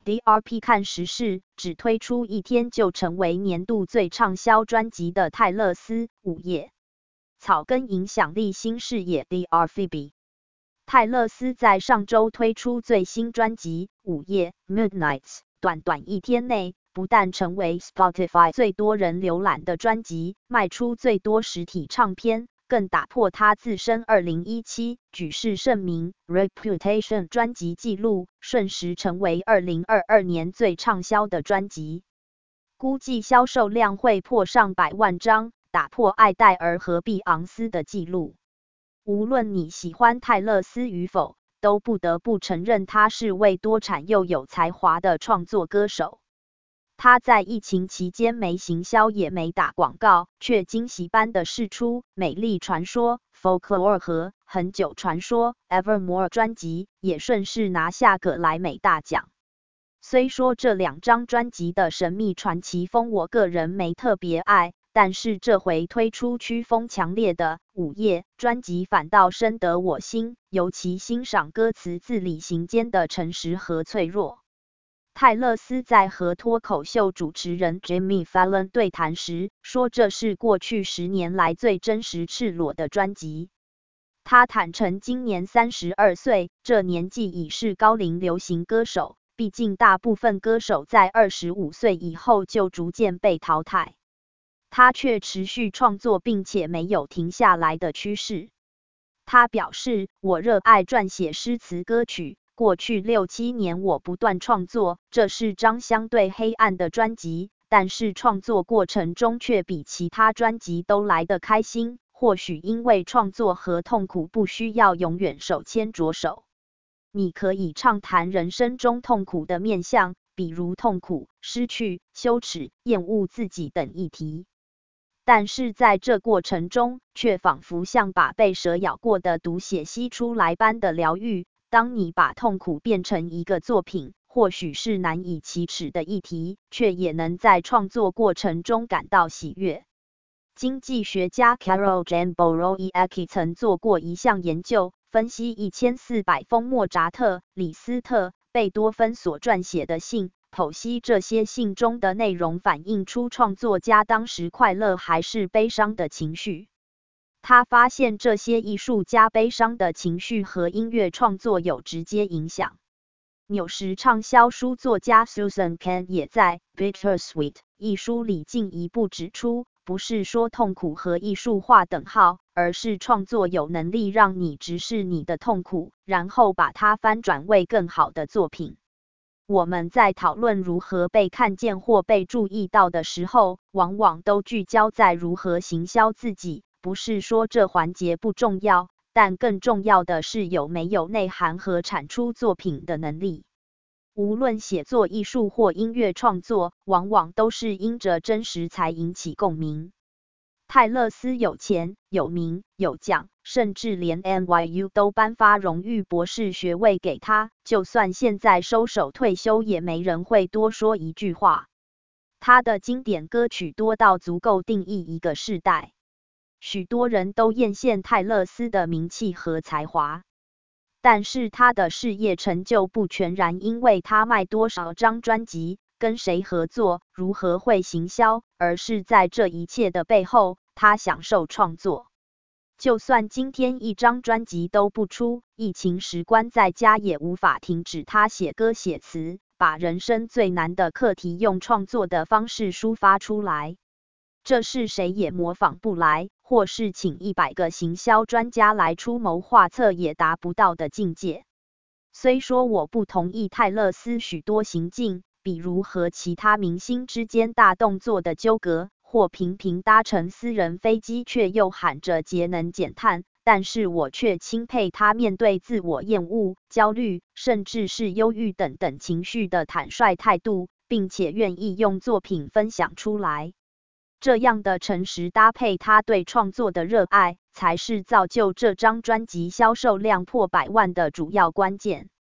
DRP 看时事，只推出一天就成为年度最畅销专辑的泰勒斯，午夜草根影响力新视野 DRPB。泰勒斯在上周推出最新专辑《午夜 Midnights》，短短一天内，不但成为 Spotify 最多人浏览的专辑，卖出最多实体唱片，更打破他自身2017举世盛名 Reputation 专辑纪录，瞬时成为2022年最畅销的专辑。估计销售量会破上100万张，打破艾戴尔和碧昂斯的纪录。无论你喜欢泰勒斯与否，都不得不承认他是位多产又有才华的创作歌手。他在疫情期间没行销也没打广告，却惊喜般的释出《美丽传说》Folklore 和《很久传说》Evermore 专辑，也顺势拿下葛莱美大奖。虽说这2张专辑的神秘传奇风我个人没特别爱，但是这回推出曲风强烈的午夜专辑反倒深得我心，尤其欣赏歌词字里行间的诚实和脆弱。泰勒斯在和脱口秀主持人 Jimmy Fallon 对谈时说，这是过去10年来最真实赤裸的专辑。他坦诚今年32岁，这年纪已是高龄流行歌手，毕竟大部分歌手在25岁以后就逐渐被淘汰。他却持续创作并且没有停下来的趋势。他表示，我热爱撰写诗词歌曲，过去6、7年我不断创作，这是张相对黑暗的专辑，但是创作过程中却比其他专辑都来得开心，或许因为创作和痛苦不需要永远手牵着手。你可以畅谈人生中痛苦的面向，比如痛苦、失去、羞耻、厌恶自己等议题。但是在这过程中，却仿佛像把被蛇咬过的毒血吸出来般的疗愈。当你把痛苦变成一个作品，或许是难以启齿的议题，却也能在创作过程中感到喜悦。经济学家 Carol Jane Borowiecki 曾做过一项研究，分析1400封莫扎特、李斯特、贝多芬所撰写的信，剖析这些信中的内容反映出创作家当时快乐还是悲伤的情绪。他发现这些艺术家悲伤的情绪和音乐创作有直接影响。纽时畅销书作家 Susan Cain 也在《Bittersweet》一书里进一步指出，不是说痛苦和艺术划等号，而是创作有能力让你直视你的痛苦，然后把它翻转为更好的作品。我们在讨论如何被看见或被注意到的时候，往往都聚焦在如何行销自己，不是说这环节不重要，但更重要的是有没有内涵和产出作品的能力。无论写作艺术或音乐创作，往往都是因着真实才引起共鸣。泰勒斯有钱、有名、有奖，甚至连 NYU 都颁发荣誉博士学位给他，就算现在收手退休，也没人会多说一句话。他的经典歌曲多到足够定义一个世代，许多人都艳羡泰勒斯的名气和才华。但是他的事业成就不全然因为他卖多少张专辑，跟谁合作，如何会行销，而是在这一切的背后，他享受创作。就算今天一张专辑都不出，疫情时关在家也无法停止他写歌写词，把人生最难的课题用创作的方式抒发出来。这是谁也模仿不来，或是请100个行销专家来出谋划策也达不到的境界。虽说我不同意泰勒斯许多行径，比如和其他明星之间大动作的纠葛，或频频搭乘私人飞机却又喊着节能减碳，但是我却钦佩他面对自我厌恶、焦虑，甚至是忧郁等等情绪的坦率态度，并且愿意用作品分享出来。这样的诚实搭配他对创作的热爱，才是造就这张专辑销售量破100万的主要关键。